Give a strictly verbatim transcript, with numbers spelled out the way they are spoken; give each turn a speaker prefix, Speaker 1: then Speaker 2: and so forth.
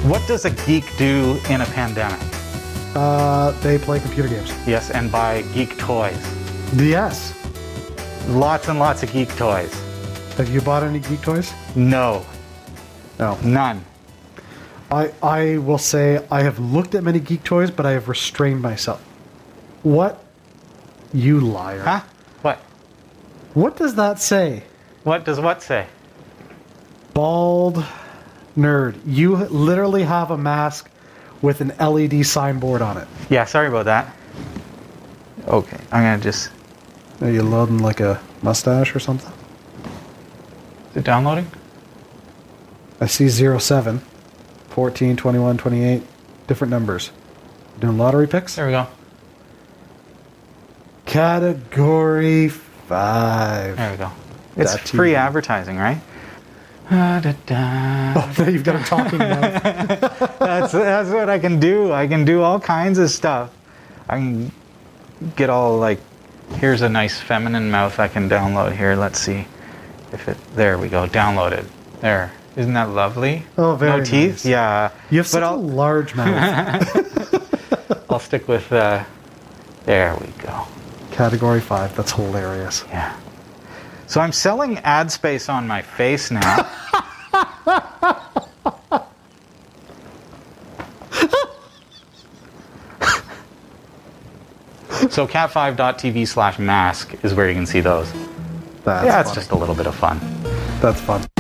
Speaker 1: What does a geek do in a pandemic?
Speaker 2: Uh, they play computer games.
Speaker 1: Yes, and buy geek toys.
Speaker 2: Yes.
Speaker 1: Lots and lots of geek toys.
Speaker 2: Have you bought any geek toys?
Speaker 1: No.
Speaker 2: No.
Speaker 1: None.
Speaker 2: I, I will say I have looked at many geek toys, but I have restrained myself. What? You liar.
Speaker 1: Huh? What?
Speaker 2: What does that say?
Speaker 1: What does what say?
Speaker 2: Bald nerd. You literally have a mask with an L E D signboard on it.
Speaker 1: Yeah, sorry about that. Okay, I'm gonna just...
Speaker 2: Are you loading like a mustache or something?
Speaker 1: Is it downloading?
Speaker 2: I see zero seven, fourteen, twenty-one, twenty-eight, different numbers. Doing lottery picks?
Speaker 1: There we go.
Speaker 2: Category five.
Speaker 1: There we go. It's
Speaker 2: Dot
Speaker 1: free
Speaker 2: T V.
Speaker 1: advertising, right? Ah, da, da.
Speaker 2: Oh, now you've got a talking mouth.
Speaker 1: That's, that's what I can do. I can do all kinds of stuff. I can get all like, here's a nice feminine mouth I can download here. Let's see if it, there we go, downloaded. There. Isn't that lovely?
Speaker 2: Oh, very
Speaker 1: No teeth?
Speaker 2: nice.
Speaker 1: Yeah.
Speaker 2: You have
Speaker 1: But
Speaker 2: such a
Speaker 1: I'll,
Speaker 2: large mouth.
Speaker 1: I'll stick with, uh, there we go.
Speaker 2: Category five. That's hilarious.
Speaker 1: Yeah. So I'm selling ad space on my face now. So cat five dot t v slash mask is where you can see those.
Speaker 2: That's
Speaker 1: yeah, it's
Speaker 2: funny.
Speaker 1: just a little bit of fun.
Speaker 2: That's fun.